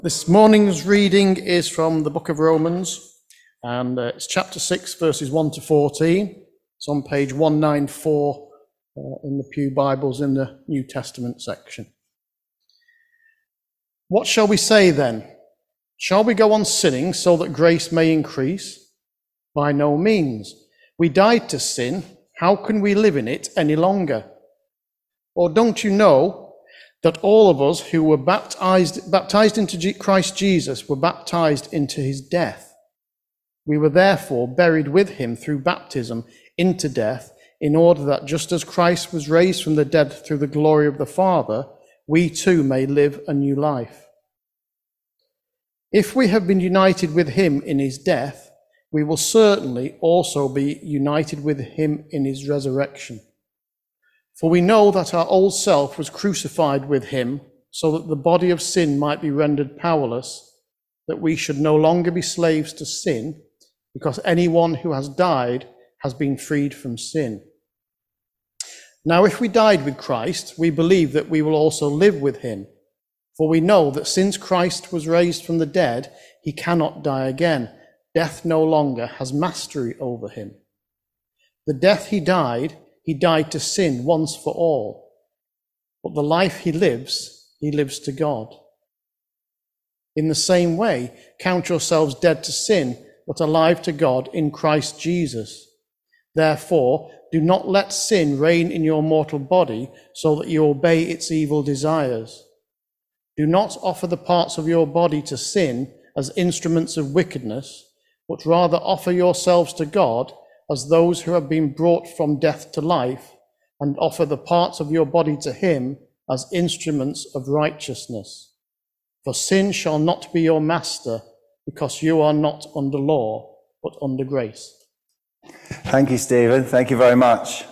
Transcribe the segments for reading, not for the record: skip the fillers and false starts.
This morning's reading is from the book of Romans, and it's chapter 6, verses 1 to 14. It's on page 194 in the Pew Bibles in the New Testament section. What shall we say then? Shall we go on sinning so that grace may increase? By no means. We died to sin. How can we live in it any longer? Or don't you know that all of us who were baptized into Christ Jesus were baptized into his death? We were therefore buried with him through baptism into death, in order that just as Christ was raised from the dead through the glory of the Father, we too may live a new life. If we have been united with him in his death, we will certainly also be united with him in his resurrection. For we know that our old self was crucified with him, so that the body of sin might be rendered powerless, that we should no longer be slaves to sin, because anyone who has died has been freed from sin. Now, if we died with Christ, we believe that we will also live with him. For we know that since Christ was raised from the dead, he cannot die again. Death no longer has mastery over him. The death he died to sin once for all. But the life he lives to God. In the same way, count yourselves dead to sin, but alive to God in Christ Jesus. Therefore, do not let sin reign in your mortal body, so that you obey its evil desires. Do not offer the parts of your body to sin as instruments of wickedness, but rather offer yourselves to God as those who have been brought from death to life, and offer the parts of your body to him as instruments of righteousness. For sin shall not be your master, because you are not under law, but under grace. Thank you, Stephen. Thank you very much.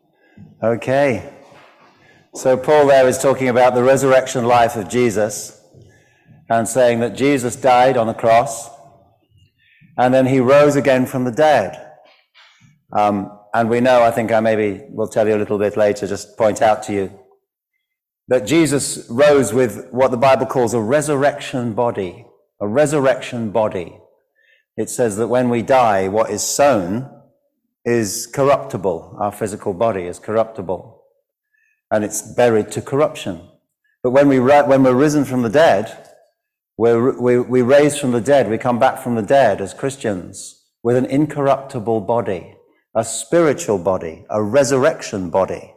Okay. So Paul there is talking about the resurrection life of Jesus, and saying that Jesus died on the cross, and then he rose again from the dead. And we know, I think I maybe will tell you a little bit later, just point out to you, that Jesus rose with what the Bible calls a resurrection body. A resurrection body. It says that when we die, what is sown is corruptible. Our physical body is corruptible. And it's buried to corruption. But when we're risen from the dead, we raise from the dead, we come back from the dead as Christians with an incorruptible body. A spiritual body, a resurrection body.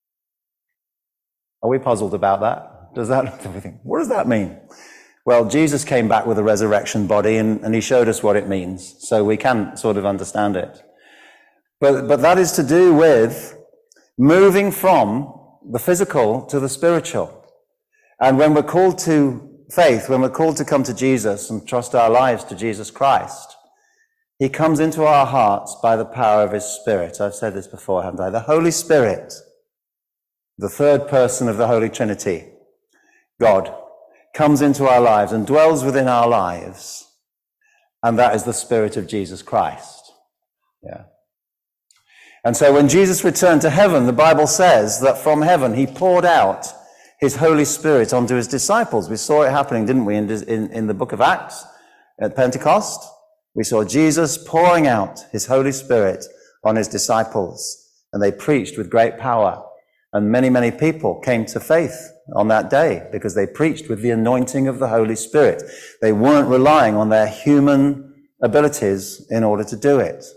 Are we puzzled about that? What does that mean? Well, Jesus came back with a resurrection body, and he showed us what it means, so we can sort of understand it. But that is to do with moving from the physical to the spiritual. And when we're called to faith, when we're called to come to Jesus and trust our lives to Jesus Christ, he comes into our hearts by the power of his Spirit. I've said this before, haven't I? The Holy Spirit, the third person of the Holy Trinity, God, comes into our lives and dwells within our lives. And that is the Spirit of Jesus Christ. Yeah. And so when Jesus returned to heaven, the Bible says that from heaven he poured out his Holy Spirit onto his disciples. We saw it happening, didn't we, in the book of Acts at Pentecost? We saw Jesus pouring out his Holy Spirit on his disciples, and they preached with great power. And many, many people came to faith on that day because they preached with the anointing of the Holy Spirit. They weren't relying on their human abilities in order to do it.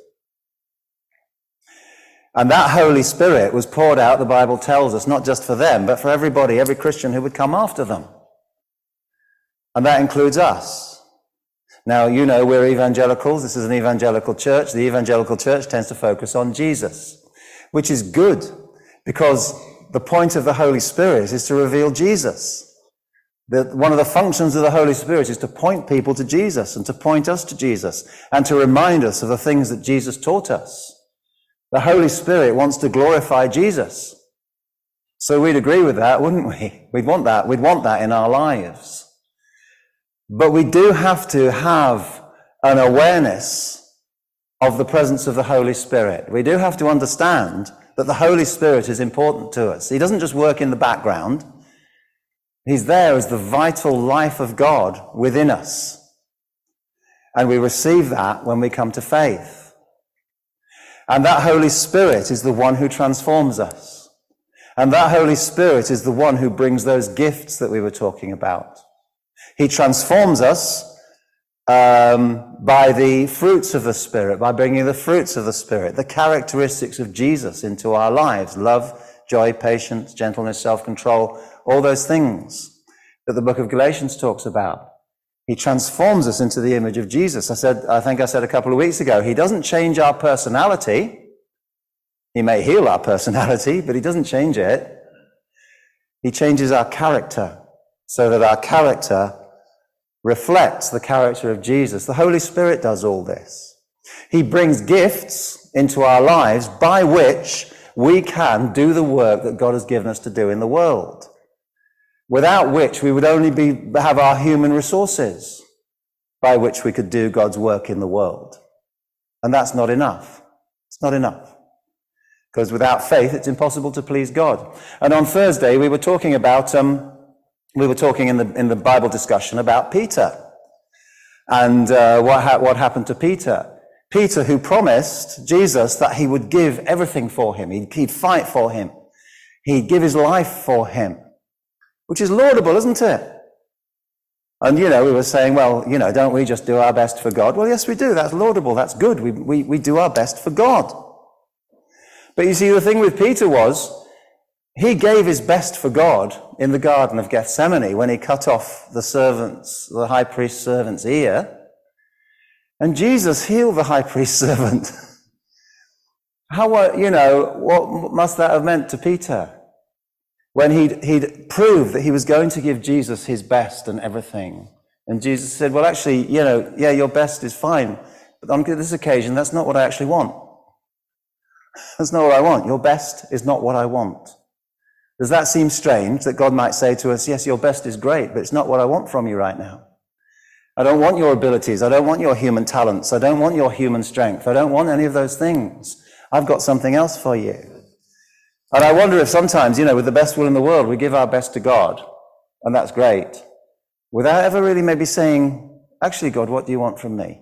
And that Holy Spirit was poured out, the Bible tells us, not just for them, but for everybody, every Christian who would come after them. And that includes us. Now, you know, we're evangelicals. This is an evangelical church. The evangelical church tends to focus on Jesus, which is good because the point of the Holy Spirit is to reveal Jesus. One of the functions of the Holy Spirit is to point people to Jesus and to point us to Jesus and to remind us of the things that Jesus taught us. The Holy Spirit wants to glorify Jesus. So we'd agree with that, wouldn't we? We'd want that. We'd want that in our lives. But we do have to have an awareness of the presence of the Holy Spirit. We do have to understand that the Holy Spirit is important to us. He doesn't just work in the background. He's there as the vital life of God within us. And we receive that when we come to faith. And that Holy Spirit is the one who transforms us. And that Holy Spirit is the one who brings those gifts that we were talking about. He transforms us by the fruits of the Spirit, by bringing the fruits of the Spirit, the characteristics of Jesus into our lives: love, joy, patience, gentleness, self-control, all those things that the book of Galatians talks about. He transforms us into the image of Jesus. I think I said a couple of weeks ago, he doesn't change our personality. He may heal our personality, but he doesn't change it. He changes our character so that our character reflects the character of Jesus. The Holy Spirit does all this. He brings gifts into our lives by which we can do the work that God has given us to do in the world, without which we would only have our human resources by which we could do God's work in the world. And that's not enough. It's not enough. Because without faith, it's impossible to please God. And on Thursday, we were talking in the Bible discussion about Peter and what happened to Peter. Peter, who promised Jesus that he would give everything for him. He'd fight for him. He'd give his life for him, which is laudable, isn't it? And, we were saying, well, don't we just do our best for God? Well, yes, we do. That's laudable. That's good. We do our best for God. But you see, the thing with Peter was, he gave his best for God in the Garden of Gethsemane when he cut off the high priest's servant's ear. And Jesus healed the high priest's servant. What must that have meant to Peter? When he'd proved that he was going to give Jesus his best and everything. And Jesus said, well, actually, your best is fine. But on this occasion, that's not what I actually want. That's not what I want. Your best is not what I want. Does that seem strange that God might say to us, yes, your best is great, but it's not what I want from you right now. I don't want your abilities. I don't want your human talents. I don't want your human strength. I don't want any of those things. I've got something else for you. And I wonder if sometimes, with the best will in the world, we give our best to God, and that's great, without ever really maybe saying, actually, God, what do you want from me?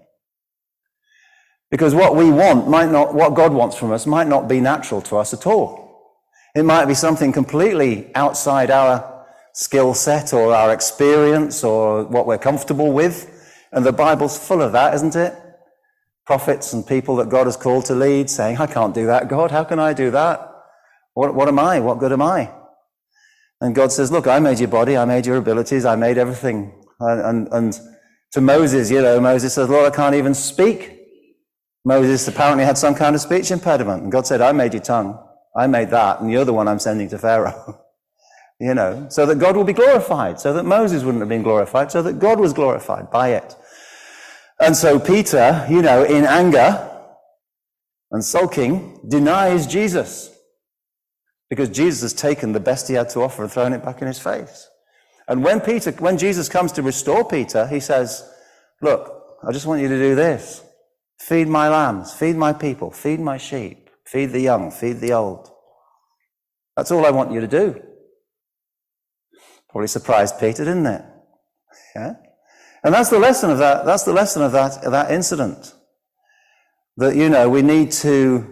Because what we want what God wants from us might not be natural to us at all. It might be something completely outside our skill set or our experience or what we're comfortable with. And the Bible's full of that, isn't it? Prophets and people that God has called to lead saying, I can't do that, God. How can I do that? What am I? What good am I? And God says, look, I made your body. I made your abilities. I made everything. And to Moses, Moses says, Lord, I can't even speak. Moses apparently had some kind of speech impediment. And God said, I made your tongue. I made that. And you're the one I'm sending to Pharaoh. So that God will be glorified, so that Moses wouldn't have been glorified, so that God was glorified by it. And so Peter, in anger and sulking, denies Jesus. Because Jesus has taken the best he had to offer and thrown it back in his face. And when Jesus comes to restore Peter, he says, look, I just want you to do this. Feed my lambs, feed my people, feed my sheep, feed the young, feed the old. That's all I want you to do. Probably surprised Peter, didn't it? Yeah? And that's the lesson of that. That's the lesson of that incident. That, we need to,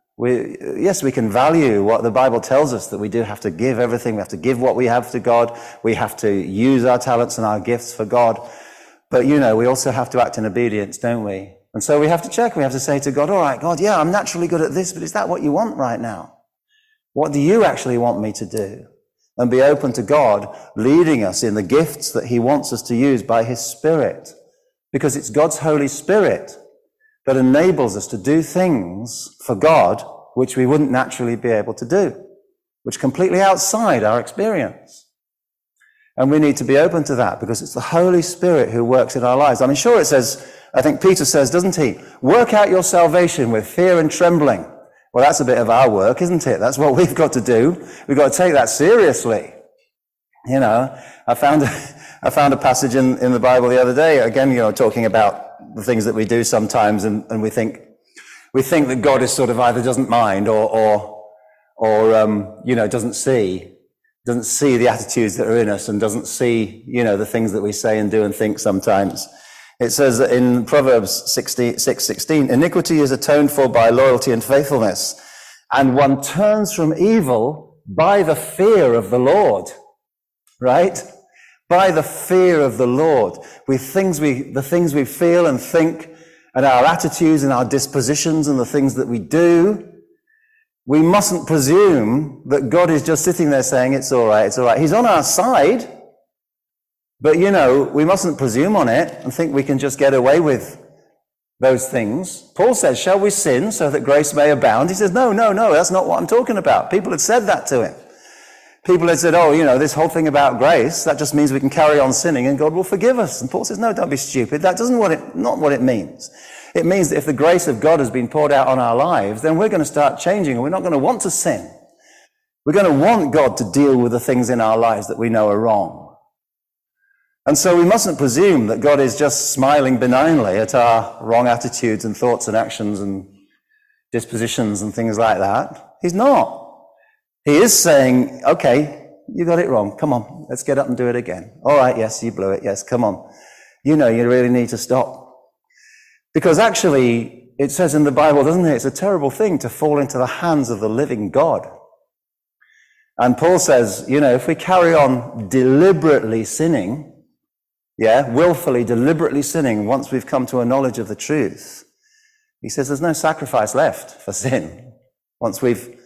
we can value what the Bible tells us, that we do have to give everything. We have to give what we have to God. We have to use our talents and our gifts for God. But, we also have to act in obedience, don't we? And so we have to check. We have to say to God, all right, God, yeah, I'm naturally good at this, but is that what you want right now? What do you actually want me to do? And be open to God leading us in the gifts that he wants us to use by his Spirit. Because it's God's Holy Spirit that enables us to do things for God which we wouldn't naturally be able to do, which are completely outside our experience. And we need to be open to that because it's the Holy Spirit who works in our lives. I mean, sure, it says, I think Peter says, doesn't he? Work out your salvation with fear and trembling. Well, that's a bit of our work, isn't it? That's what we've got to do. We've got to take that seriously. I found a passage in the Bible the other day, again, talking about the things that we do sometimes, and we think that God is sort of either doesn't mind or doesn't see. doesn't see the attitudes that are in us and doesn't see, the things that we say and do and think sometimes. It says in Proverbs 6:16, iniquity is atoned for by loyalty and faithfulness, and one turns from evil by the fear of the Lord. Right? By the fear of the Lord. The things we feel and think, and our attitudes and our dispositions and the things that we do, we mustn't presume that God is just sitting there saying, it's all right, it's all right. He's on our side, but we mustn't presume on it and think we can just get away with those things. Paul says, shall we sin so that grace may abound? He says, no, that's not what I'm talking about. People had said that to him. People had said, this whole thing about grace, that just means we can carry on sinning and God will forgive us. And Paul says, no, don't be stupid. That not what it means. It means that if the grace of God has been poured out on our lives, then we're going to start changing and we're not going to want to sin. We're going to want God to deal with the things in our lives that we know are wrong. And so we mustn't presume that God is just smiling benignly at our wrong attitudes and thoughts and actions and dispositions and things like that. He's not. He is saying, okay, you got it wrong. Come on, let's get up and do it again. All right, yes, you blew it. Yes, come on. You really need to stop. Because actually, it says in the Bible, doesn't it? It's a terrible thing to fall into the hands of the living God. And Paul says, if we carry on deliberately sinning, willfully, deliberately sinning once we've come to a knowledge of the truth, he says there's no sacrifice left for sin. Once we've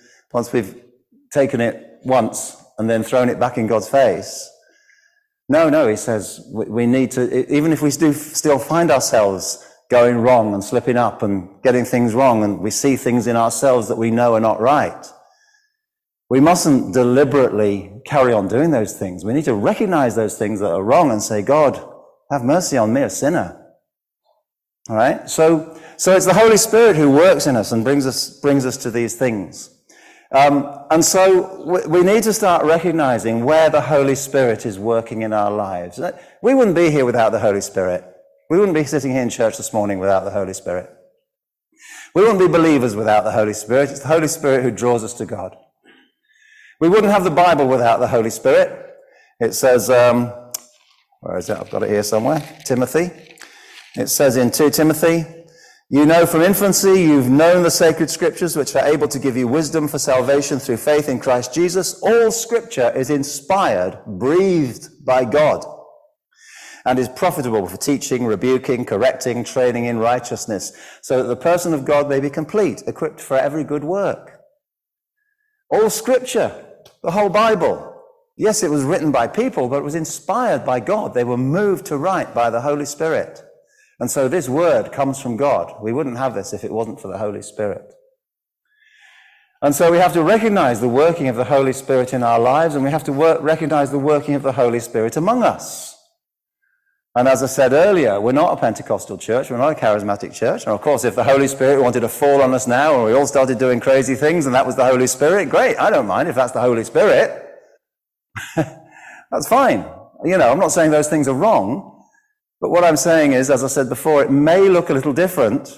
taken it once and then thrown it back in God's face. No, he says we need to, even if we do still find ourselves going wrong and slipping up and getting things wrong and we see things in ourselves that we know are not right, we mustn't deliberately carry on doing those things. We need to recognize those things that are wrong and say, God, have mercy on me, a sinner. All right? So it's the Holy Spirit who works in us and brings us to these things. And so we need to start recognizing where the Holy Spirit is working in our lives. We wouldn't be here without the Holy Spirit. We wouldn't be sitting here in church this morning without the Holy Spirit. We wouldn't be believers without the Holy Spirit. It's the Holy Spirit who draws us to God. We wouldn't have the Bible without the Holy Spirit. It says, where is it? I've got it here somewhere. Timothy. It says in 2 Timothy, from infancy you've known the sacred scriptures which are able to give you wisdom for salvation through faith in Christ Jesus. All scripture is inspired, breathed by God, and is profitable for teaching, rebuking, correcting, training in righteousness, so that the person of God may be complete, equipped for every good work. All scripture, the whole Bible. Yes, it was written by people, but it was inspired by God. They were moved to write by the Holy Spirit. And so this word comes from God. We wouldn't have this if it wasn't for the Holy Spirit. And so we have to recognize the working of the Holy Spirit in our lives, and we have to recognize the working of the Holy Spirit among us. And as I said earlier, we're not a Pentecostal church, we're not a charismatic church. And of course, if the Holy Spirit wanted to fall on us now and we all started doing crazy things and that was the Holy Spirit, great, I don't mind if that's the Holy Spirit. That's fine. I'm not saying those things are wrong, but what I'm saying is, as I said before, it may look a little different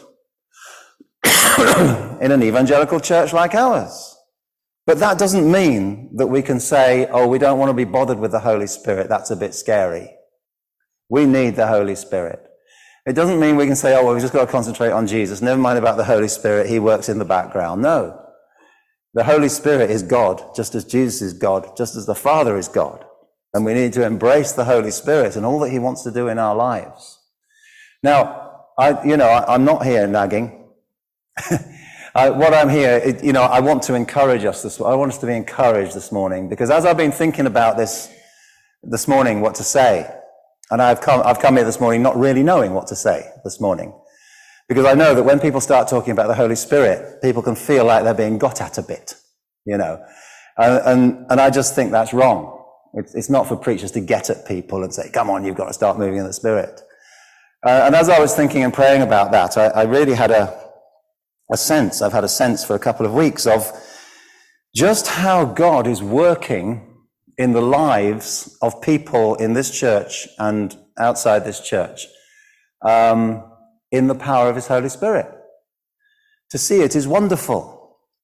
in an evangelical church like ours. But that doesn't mean that we can say, oh, we don't want to be bothered with the Holy Spirit. That's a bit scary. We need the Holy Spirit. It doesn't mean we can say, oh, well, we've just got to concentrate on Jesus. Never mind about the Holy Spirit. He works in the background. No. The Holy Spirit is God, just as Jesus is God, just as the Father is God. And we need to embrace the Holy Spirit and all that he wants to do in our lives. Now, I'm not here nagging. What I'm here, I want to encourage us. I want us to be encouraged this morning, because as I've been thinking about this morning, what to say, and I've come here this morning not really knowing what to say this morning, because I know that when people start talking about the Holy Spirit, people can feel like they're being got at a bit, and I just think that's wrong. It's not for preachers to get at people and say, come on, you've got to start moving in the Spirit. And as I was thinking and praying about that, I really had a sense, I've had a sense for a couple of weeks of just how God is working in the lives of people in this church and outside this church, in the power of his Holy Spirit. To see it is wonderful.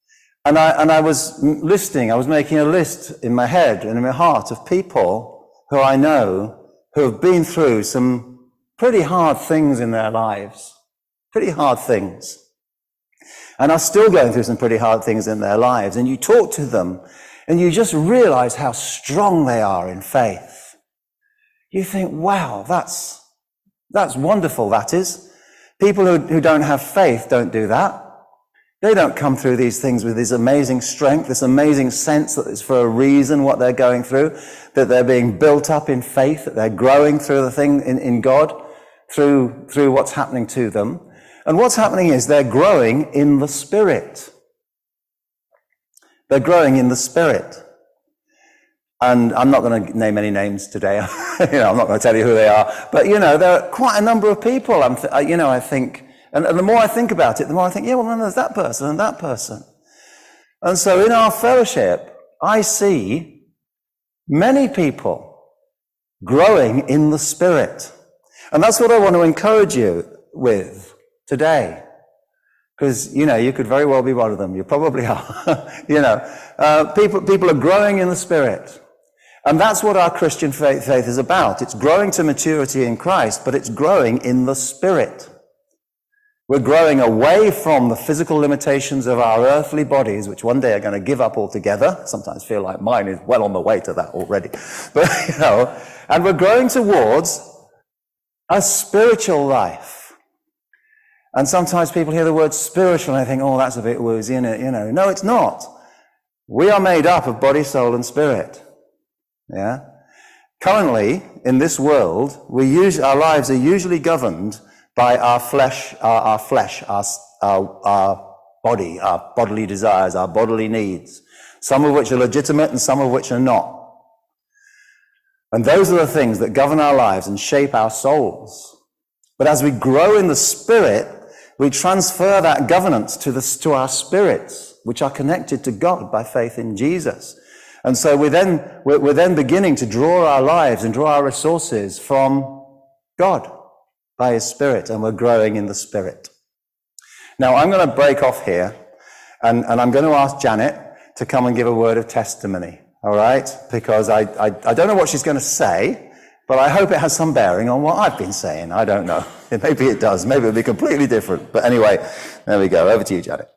And I was listing, I was making a list in my head and in my heart of people who I know who have been through some pretty hard things in their lives. Pretty hard things. And are still going through some pretty hard things in their lives. And you talk to them and you just realize how strong they are in faith. You think, wow, that's wonderful, that is. People who don't have faith don't do that. They don't come through these things with this amazing strength, this amazing sense that it's for a reason what they're going through, that they're being built up in faith, that they're growing through the thing in God, through what's happening to them. And what's happening is they're growing in the Spirit. They're growing in the Spirit. And I'm not going to name any names today. I'm not going to tell you who they are. But, there are quite a number of people, I think. And the more I think about it, the more I think, yeah, well, then there's that person and that person. And so in our fellowship, I see many people growing in the Spirit. And that's what I want to encourage you with today. Because, you could very well be one of them. You probably are. People are growing in the Spirit. And that's what our Christian faith is about. It's growing to maturity in Christ, but it's growing in the Spirit. We're growing away from the physical limitations of our earthly bodies, which one day are going to give up altogether. Sometimes feel like mine is well on the way to that already. But, and we're growing towards a spiritual life. And sometimes people hear the word spiritual and they think, oh, that's a bit woozy, isn't it? No, it's not. We are made up of body, soul, and spirit. Yeah. Currently, in this world, our lives are usually governed by our flesh, our body, our bodily desires, our bodily needs, some of which are legitimate and some of which are not. And those are the things that govern our lives and shape our souls. But as we grow in the Spirit, we transfer that governance to our spirits, which are connected to God by faith in Jesus. And so we're then beginning to draw our lives and draw our resources from God by His Spirit, and we're growing in the Spirit. Now, I'm going to break off here, and I'm going to ask Janet to come and give a word of testimony, all right? Because I don't know what she's going to say, but I hope it has some bearing on what I've been saying. I don't know. Maybe it does. Maybe it'll be completely different. But anyway, there we go. Over to you, Janet.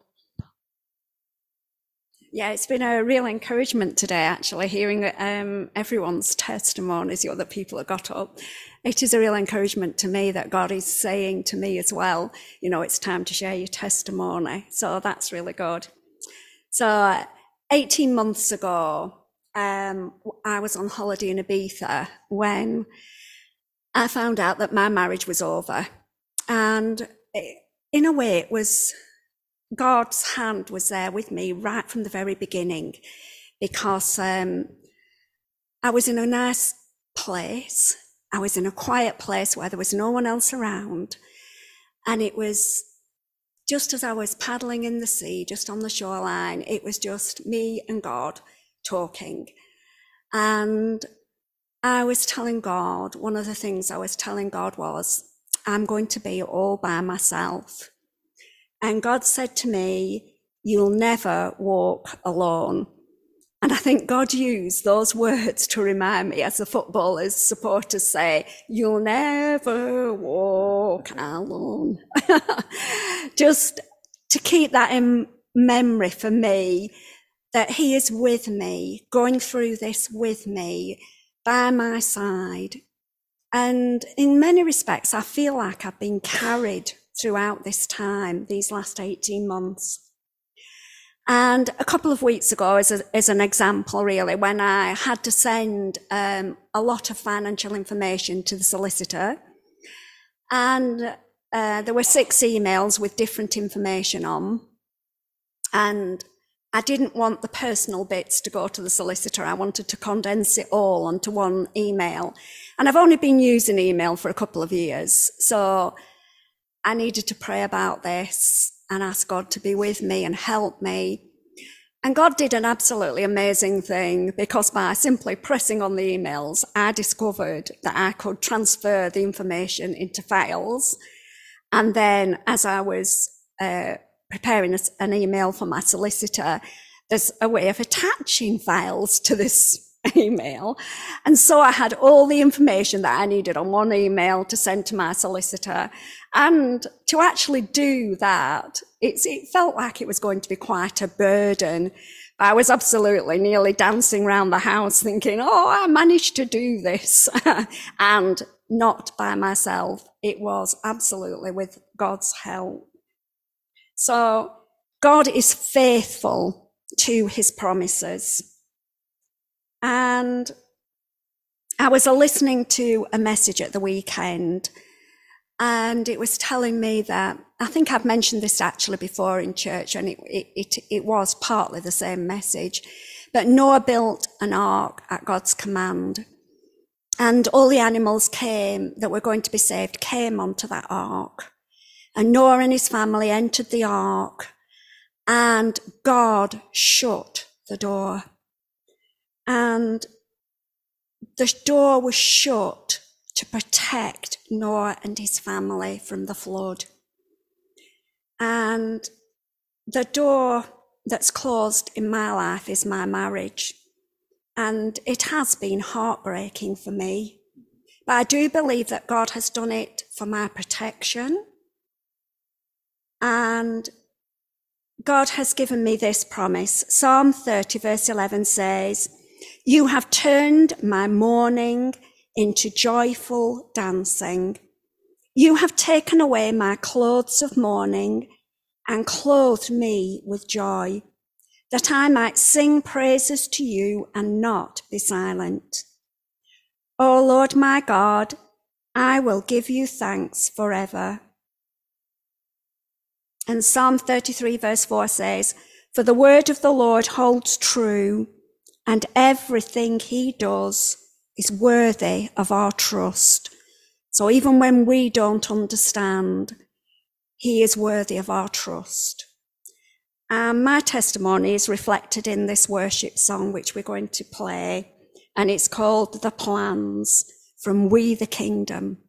Yeah, it's been a real encouragement today, actually, hearing everyone's testimonies, the other people that got up. It is a real encouragement to me that God is saying to me as well, it's time to share your testimony. So that's really good. So 18 months ago, I was on holiday in Ibiza when I found out that my marriage was over. And in a way, it was God's hand was there with me right from the very beginning, because I was in a nice place. I was in a quiet place where there was no one else around. And it was just as I was paddling in the sea, just on the shoreline, it was just me and God talking. And I was telling God, one of the things I was telling God was, I'm going to be all by myself. And God said to me, you'll never walk alone. And I think God used those words to remind me, as the footballers' supporters say, you'll never walk alone. Just to keep that in memory for me, that He is with me, going through this with me, by my side. And in many respects, I feel like I've been carried throughout this time, these last 18 months. And a couple of weeks ago, as an example, really, when I had to send a lot of financial information to the solicitor, and there were 6 emails with different information on, and I didn't want the personal bits to go to the solicitor. I wanted to condense it all onto one email. And I've only been using email for a couple of years, so I needed to pray about this and ask God to be with me and help me. And God did an absolutely amazing thing, because by simply pressing on the emails, I discovered that I could transfer the information into files. And then as I was preparing an email for my solicitor, there's a way of attaching files to this email. And so I had all the information that I needed on one email to send to my solicitor. And to actually do that, it felt like it was going to be quite a burden. I was absolutely nearly dancing around the house thinking, oh, I managed to do this. And not by myself. It was absolutely with God's help. So God is faithful to his promises. And I was listening to a message at the weekend, and it was telling me that, I think I've mentioned this actually before in church, and it was partly the same message, but Noah built an ark at God's command, and all the animals that were going to be saved came onto that ark. And Noah and his family entered the ark, and God shut the door. And the door was shut to protect Noah and his family from the flood. And the door that's closed in my life is my marriage. And it has been heartbreaking for me. But I do believe that God has done it for my protection. And God has given me this promise. Psalm 30 verse 11 says, "You have turned my mourning into joyful dancing. You have taken away my clothes of mourning and clothed me with joy, that I might sing praises to you and not be silent. O Lord my God, I will give you thanks forever." And Psalm 33 verse 4 says, "For the word of the Lord holds true, and everything he does is worthy of our trust." So even when we don't understand, he is worthy of our trust. And my testimony is reflected in this worship song, which we're going to play. And it's called "The Plans" from We the Kingdom.